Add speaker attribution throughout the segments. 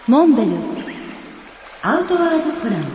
Speaker 1: モンベルアウトワードプラン。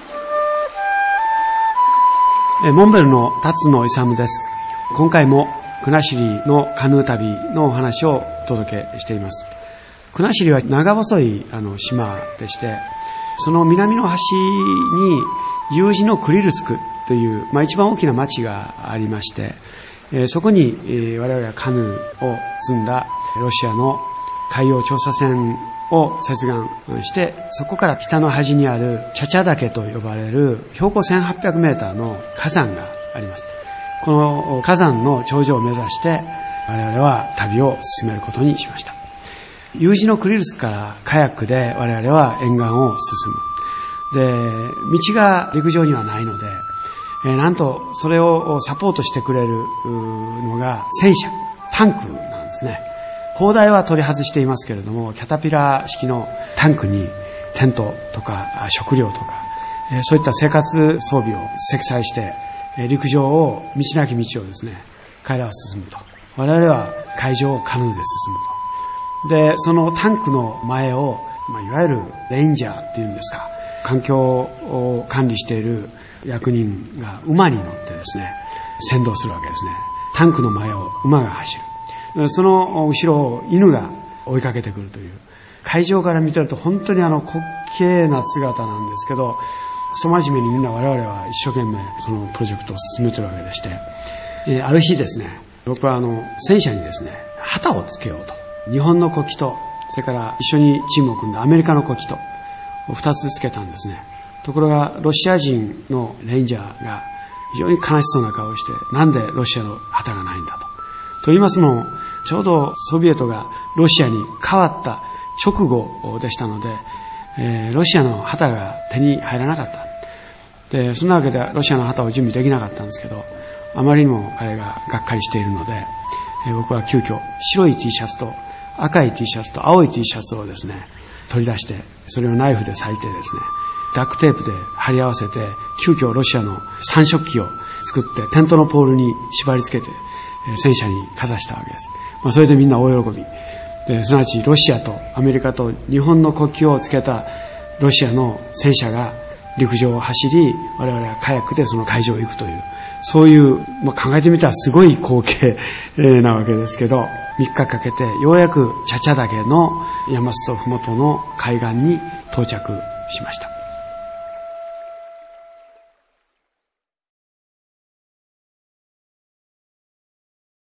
Speaker 2: モンベルの辰野勇です。今回も国後のカヌー旅のお話をお届けしています。国後は長細い島でして、その南の端に U 字のクリルスクという、一番大きな町がありまして、そこに我々はカヌーを積んだロシアの海洋調査船を接岸して、そこから北の端にあるチャチャ岳と呼ばれる標高1800メーターの火山があります。この火山の頂上を目指して我々は旅を進めることにしました。U 字のクリルスクからカヤックで我々は沿岸を進む。で、道が陸上にはないので、なんとそれをサポートしてくれるのが戦車、タンクなんですね。砲台は取り外していますけれども、キャタピラー式のタンクにテントとか食料とか、そういった生活装備を積載して陸上を道なき道をですね、彼らは進むと。我々は海上をカヌーで進むと。で、そのタンクの前を、いわゆるレンジャーっていうんですか、環境を管理している役人が馬に乗ってですね、先導するわけですね。タンクの前を馬が走る。その後ろを犬が追いかけてくるという、海上から見てると本当に滑稽な姿なんですけど、そ真面目にみんな我々は一生懸命そのプロジェクトを進めてるわけでして、ある日ですね、僕は戦車にですね、旗をつけようと。日本の国旗と、それから一緒にチームを組んだアメリカの国旗と2つつけたんですね。ところがロシア人のレンジャーが非常に悲しそうな顔をして、なんでロシアの旗がないんだと。と言いますのも、ちょうどソビエトがロシアに変わった直後でしたので、ロシアの旗が手に入らなかった。で、そんなわけでロシアの旗を準備できなかったんですけど、あまりにも彼ががっかりしているので、僕は急遽白い T シャツと赤い T シャツと青い T シャツをですね、取り出して、それをナイフで裂いてですね、ダックテープで貼り合わせて、急遽ロシアの三色旗を作ってテントのポールに縛り付けて戦車にかざしたわけです。それでみんな大喜びで、すなわちロシアとアメリカと日本の国旗をつけたロシアの戦車が陸上を走り、我々はカヤックでその海上を行くという、そういう、考えてみたらすごい光景なわけですけど、3日かけてようやくチャチャ岳の山裾ふもとの海岸に到着しました。